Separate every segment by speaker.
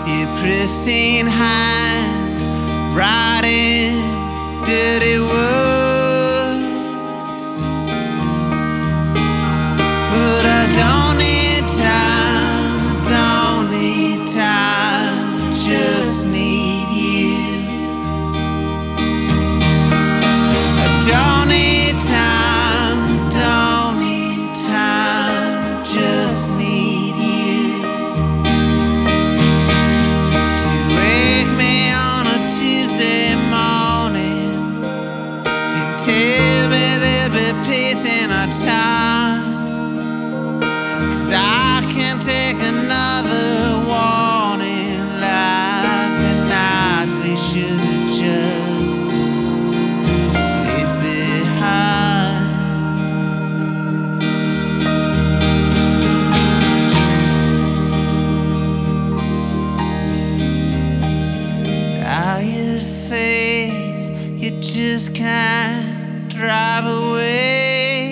Speaker 1: your pristine hand, writing dirty words. But I don't need time, I don't need time, I just need you. I don't need time, I don't need time, I just need you. To wake me on a Tuesday morning and tell me there'll be peace in our time. 'Cause I can't take another warning like the night we should have just left behind. Now you say you just can't drive away.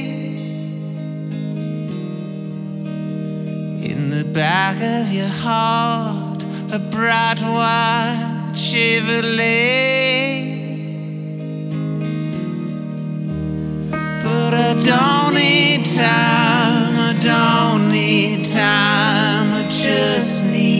Speaker 1: In the back of your heart, a bright white Chevrolet. But I don't need time, I don't need time, I just need